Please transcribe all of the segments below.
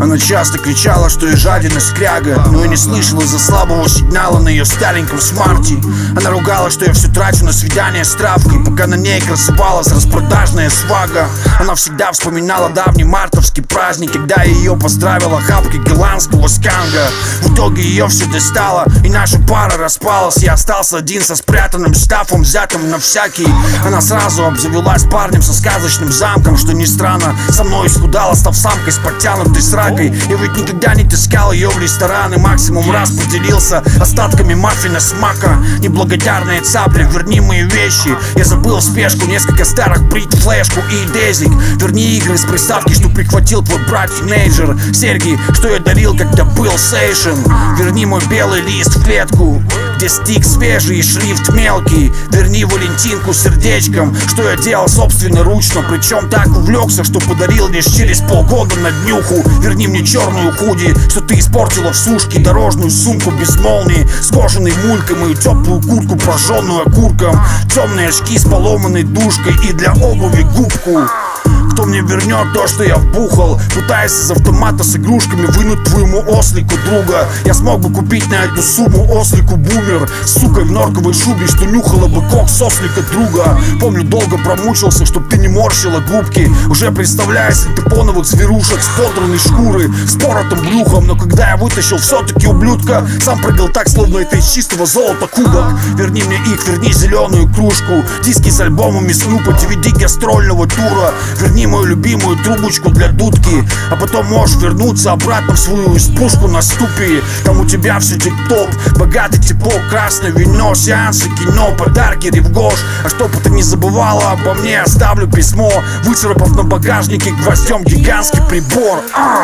Она часто кричала, что я жаден и скряга, но я не слышал из-за слабого сигнала на ее стареньком смарте. Она ругала, что я все трачу на свидание с травкой, пока на ней красовалась распродажная свага. Она всегда вспоминала давний мартовский праздник, когда я ее поздравила охапкой голландского сканга. В итоге ее все достало, и наша пара распалась. Я остался один со спрятанным штафом, взятым на всякий. Она сразу обзавелась парнем со сказочным замком. Что ни странно, со мной исхудала, став самкой с подтянутой сракой. Я ведь никогда не таскал ее в рестораны, максимум раз поделился остатками маффина с мака. Неблагодарные цапли, верни мои вещи. Я забыл в спешку несколько старых брит, флешку и дезик. Верни игры с приставки, что прихватил твой брат-тинейджер. Серьги, что я дарил, когда был сейшен. Верни мой белый лист в клетку, где стик свежий и шрифт мелкий. Верни Валентинку с сердечком, что я делал собственноручно, причем так увлекся, что подарил лишь через полгода на днюху. Верни мне черную худи, что ты испортила в сушке, дорожную сумку без молнии, с кожаной мулькой, мою теплую куртку, прожженную окурком, темные очки с поломанной дужкой и для обуви губку. Кто мне вернет то, что я вбухал, пытаясь из автомата с игрушками вынуть твоему ослику друга? Я смог бы купить на эту сумму ослику бумер с сукой в норковой шубе, что нюхала бы кок с ослика друга. Помню, долго промучился, чтоб ты не морщила губки, уже представляя синтепоновых зверушек с подранной шкуры, с поротым брюхом. Но когда я вытащил все-таки ублюдка, сам прыгал так, словно это из чистого золота кубок. Верни мне их, верни зеленую кружку, диски с альбомами Снупа, DVD гастрольного тура. Верни мою любимую трубочку для дудки, а потом можешь вернуться обратно в свою избушку на ступе. Там у тебя все тип-топ, богатый типок, красное вино, сеансы кино, подарки, ревгош. А чтоб ты не забывала обо мне, оставлю письмо, выцарапав на багажнике гвоздем гигантский прибор.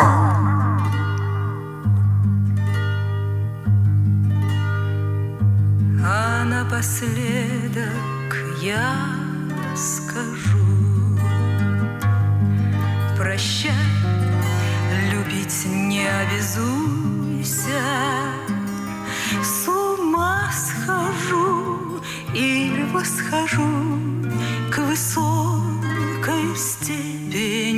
А напоследок я скажу: прощай, любить не обязуйся. С ума схожу или восхожу к высокой степени.